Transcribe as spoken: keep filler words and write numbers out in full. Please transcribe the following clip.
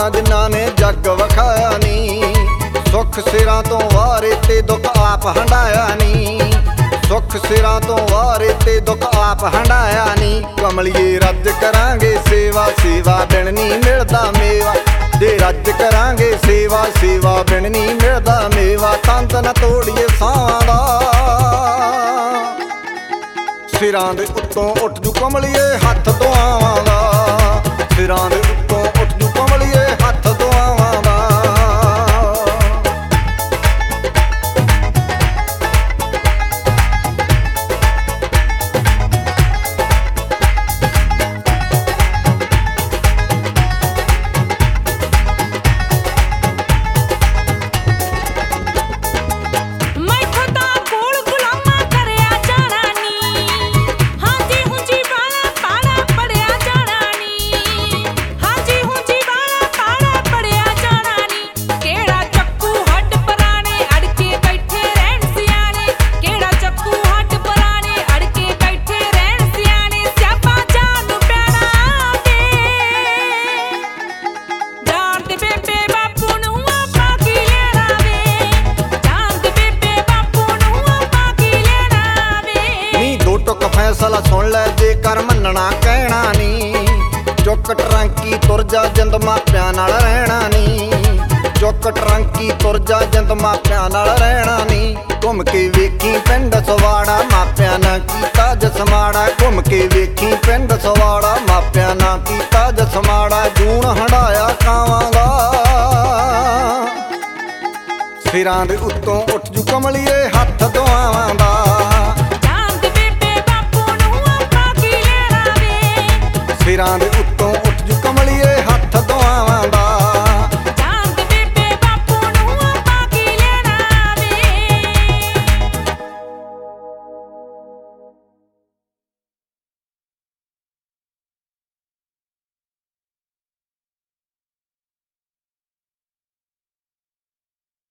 ਮਾਪਿਆਂ ਜਿਨ੍ਹਾਂ ਨੇ ਜੱਗ ਵਿਖਾਇਆ ਨੀ। ਸੁੱਖ ਸਿਰਾਂ ਤੋਂ ਵਾਰੇ ਤੇ ਦੁੱਖ ਆਪ ਹੰਡਾਇਆ ਨੀ। ਸੁੱਖ ਸਿਰਾਂ ਤੋਂ ਵਾਰੇ ਤੇ ਦੁੱਖ ਆਪ ਹੰਡਾਇਆ ਨੀ। ਕਮਲੀਏ ਰੱਜ ਕਰਾਂਗੇ ਸੇਵਾ, ਸੇਵਾ ਬਿਨ ਨੀ ਮਿਲਦਾ ਮੇਵਾ। ਜੇ ਰੱਜ ਕਰਾਂਗੇ ਸੇਵਾ, ਸੇਵਾ ਬਿਨ ਨੀ ਮਿਲਦਾ ਮੇਵਾ। ਤੰਦ ਨਾ ਤੋੜੀਏ ਸਾਹਾਂ ਦਾ, ਸਿਰਾਂ ਦੇ ਉੱਤੋਂ ਉੱਠ ਜੂ ਕਮਲੀਏ ਹੱਥ ਦੁਆਵਾਂ ਦਾ। ਸਿਰਾਂ ਦੇ ਉੱਤੋਂ ਉੱਠ ਜੂ ਕਮਲੀਏ ਹੱਥ ਦੁਆਵਾਂ ਦਾ। ਫੈਸਲਾ ਸੁਣ ਲੈ ਜੇਕਰ ਮੰਨਣਾ ਕਹਿਣਾ ਨੀ। ਚੁੱਕ ਟਰੰਕੀ ਤੁਰ ਜਾ ਜਿੰਦ ਮਾਪਿਆਂ ਨਾਲ ਰਹਿਣਾ ਨੀ। ਚੁੱਕ ਟਰੰਕੀ ਤੁਰ ਜਾ ਜਿੰਦ ਮਾਪਿਆਂ ਨਾਲ ਰਹਿਣਾ ਨੀ। ਘੁੰਮ ਕੇ ਵੇਖੀ ਪਿੰਡ ਸਵਾੜਾ ਮਾਪਿਆਂ ਨਾਲ ਕੀਤਾ ਜਸਮਾੜਾ। ਘੁੰਮ ਕੇ ਵੇਖੀ ਪਿੰਡ ਸਵਾੜਾ ਮਾਪਿਆਂ ਨਾਲ ਕੀਤਾ ਜਸਮਾੜਾ। ਜੂਣ ਹੰਡਾਇਆ ਕਾਵਾਂ ਦਾ, ਸਿਰਾਂ ਦੇ ਉੱਤੋਂ ਉੱਠ ਜੂ ਕਮਲੀਏ ਹੱਥ ਦੁਆਵਾਂ ਦਾ। ਸਿਰਾਂ ਦੇ ਉੱਤੋਂ